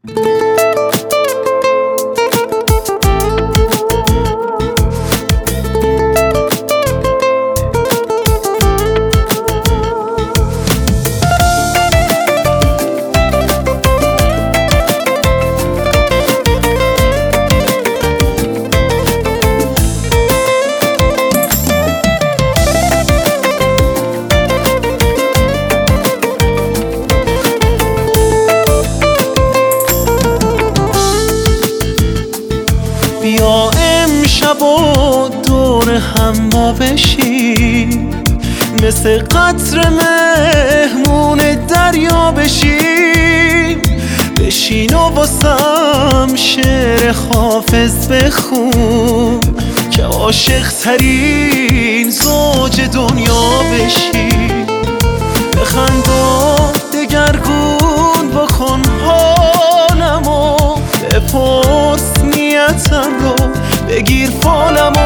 بیا امشب و دور هم ما بشیم، مثل قطره مهمون دریا بشیم. بشین و واسم شعر حافظ بخون که عاشق ترین زوج دنیا بشیم. بخند و دگرگون بکن حالمو، بپرس نیتم رو، بگیر فالمو.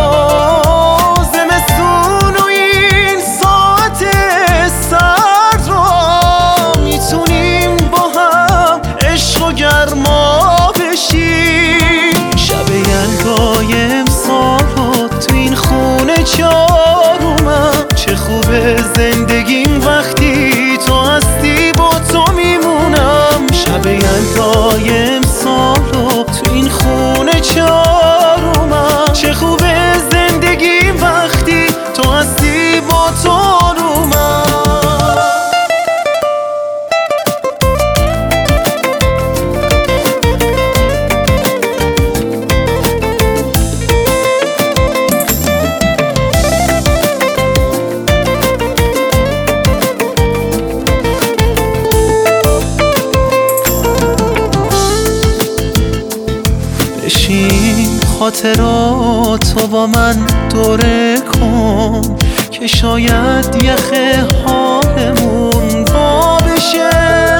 زمستون و این ساعت سرد رو میتونیم با هم عشق و گرما بشیم. شب یلدای امسال رو تو این خونه چارومم، چه خوبه زندگیم وقتی تو هستی با تو میمونم. شب یلدای امسال رو تو این خونه چارومم، چه خوبه زندگیم وقتی تو هستی با تو آرومم. بشین خاطراتو با من دوره کن که شاید یخ حالمون با بشه.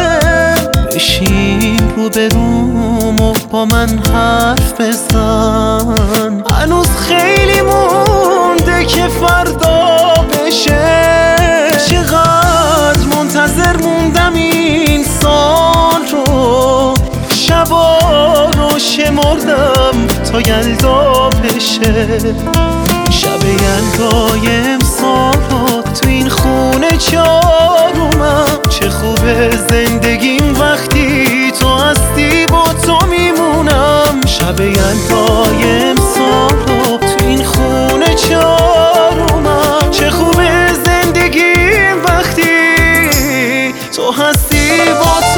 بشین روبروم و با من حرف بزن، هنوز خیلی مونده که فردا بشه. چقدر منتظر موندم این سال رو، شبا رو شمردم تا یلدا بشه. شب یلدای امسال رو تو این خونه چارومم، چه خوبه زندگیم وقتی تو هستی با تو میمونم. شب یلدای امسال رو تو این خونه چارومم، چه خوبه زندگیم وقتی تو هستی با تو.